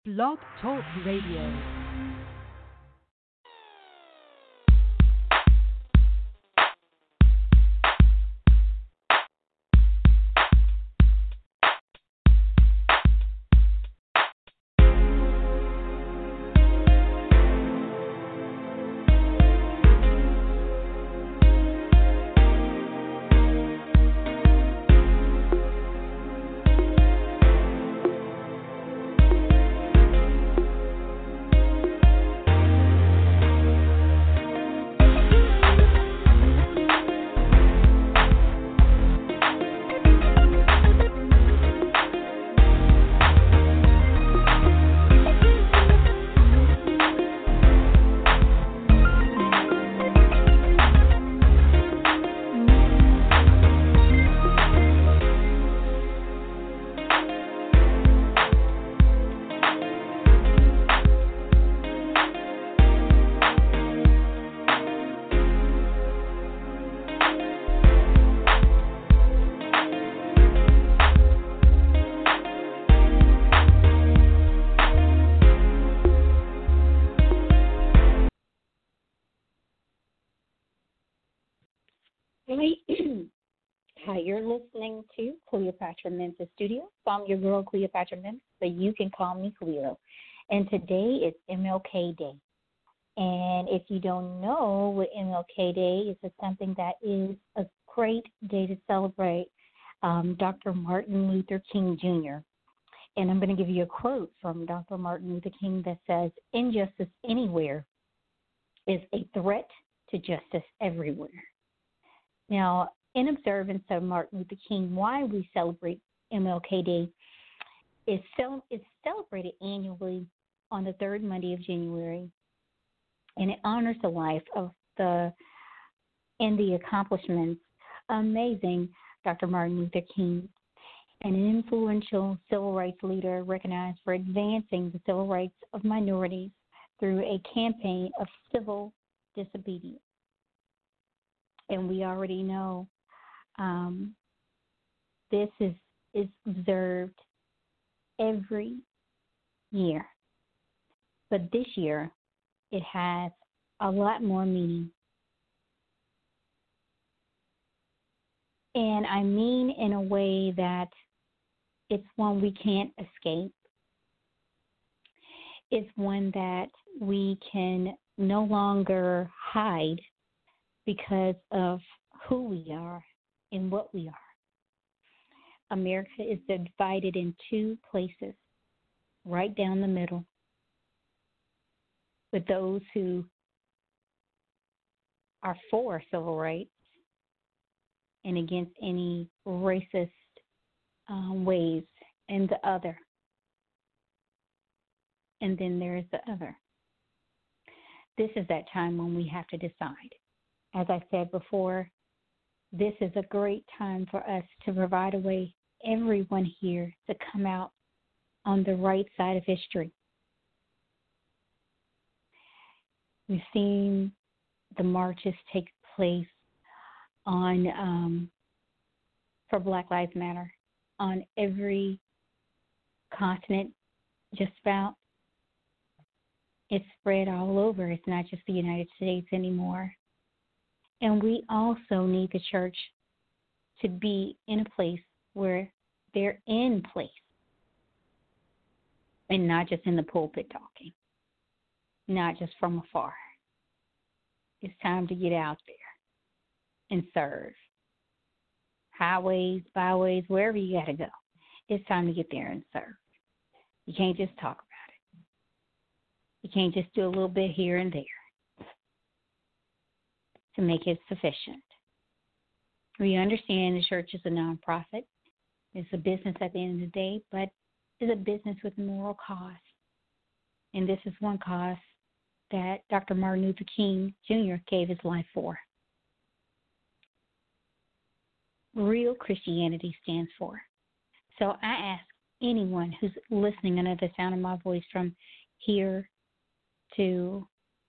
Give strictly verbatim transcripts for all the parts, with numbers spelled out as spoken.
Blog Talk Radio. Hi, you're listening to Cleopatra Memphis Studio. So I'm your girl, Cleopatra Memphis, but you can call me Cleo. And today is M L K Day. And if you don't know what M L K Day is, it's something that is a great day to celebrate um, Doctor Martin Luther King Junior And I'm going to give you a quote from Doctor Martin Luther King that says, "Injustice anywhere is a threat to justice everywhere." Now, in observance of Martin Luther King, why we celebrate M L K Day is cel- it's celebrated annually on the third Monday of January, and it honors the life of the and the accomplishments amazing Doctor Martin Luther King, an influential civil rights leader recognized for advancing the civil rights of minorities through a campaign of civil disobedience. And we already know um, this is, is observed every year. But this year, it has a lot more meaning. And I mean in a way that it's one we can't escape. It's one that we can no longer hide because of who we are and what we are. America is divided in two places, right down the middle, with those who are for civil rights and against any racist um, ways, and the other. And then there is the other. This is that time when we have to decide. As I said before, this is a great time for us to provide a way, everyone here, to come out on the right side of history. We've seen the marches take place on um, for Black Lives Matter on every continent, just about. It's spread all over. It's not just the United States anymore. And we also need the church to be in a place where they're in place and not just in the pulpit talking, not just from afar. It's time to get out there and serve. Highways, byways, wherever you got to go. It's time to get there and serve. You can't just talk about it. You can't just do a little bit here and there to make it sufficient. We understand the church is a nonprofit. It's a business at the end of the day, but it's a business with moral cause. And this is one cause that Doctor Martin Luther King Junior gave his life for. Real Christianity stands for. So I ask anyone who's listening under the sound of my voice, from here to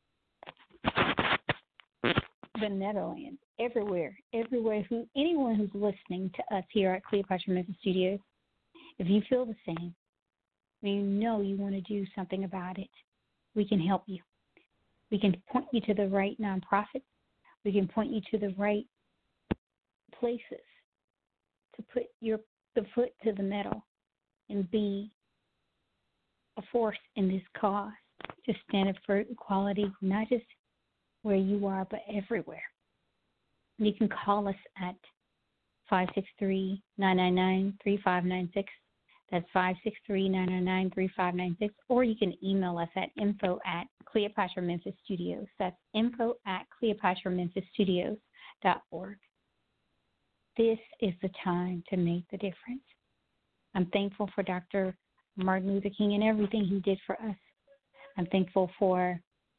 the Netherlands, everywhere, everywhere, who anyone who's listening to us here at Cleopatra Memphis Studios, if you feel the same, when you know you want to do something about it, we can help you. We can point you to the right nonprofits. We can point you to the right places to put your the foot to the metal and be a force in this cause to stand up for equality, not just where you are, but everywhere. You can call us at five six three, nine nine nine, three five nine six. That's five six three, nine nine nine, three five nine six. Or you can email us at info at Cleopatra Memphis Studios. That's info at Cleopatra Memphis Studios dot org. This is the time to make the difference. I'm thankful for Doctor Martin Luther King and everything he did for us. I'm thankful for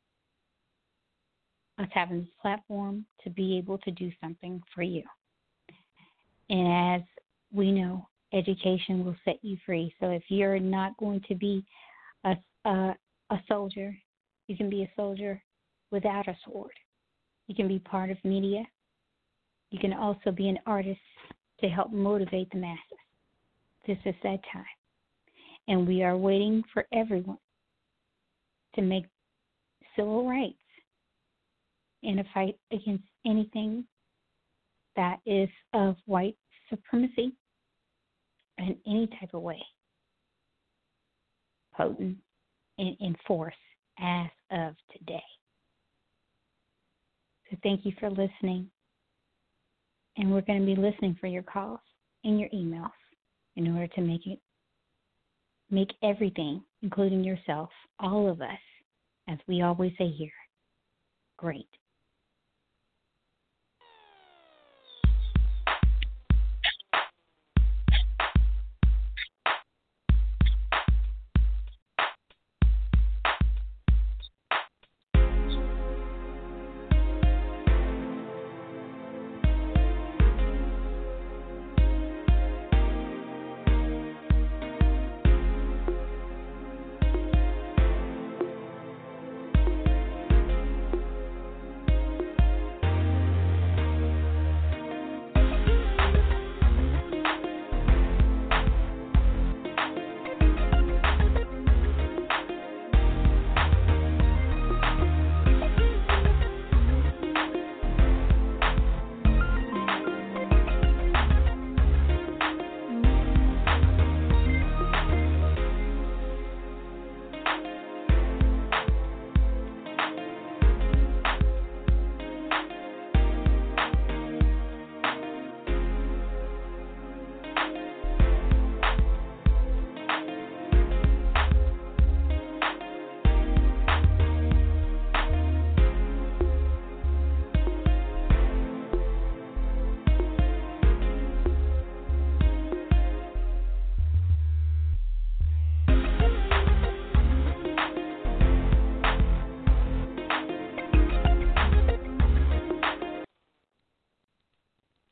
us having this platform to be able to do something for you. And as we know, education will set you free. So if you're not going to be a, a, a soldier, you can be a soldier without a sword. You can be part of media. You can also be an artist to help motivate the masses. This is that time. And we are waiting for everyone to make civil rights in a fight against anything that is of white supremacy in any type of way potent in, in force as of today. So thank you for listening. And we're going to be listening for your calls and your emails in order to make it, make everything, including yourself, all of us, as we always say here, great.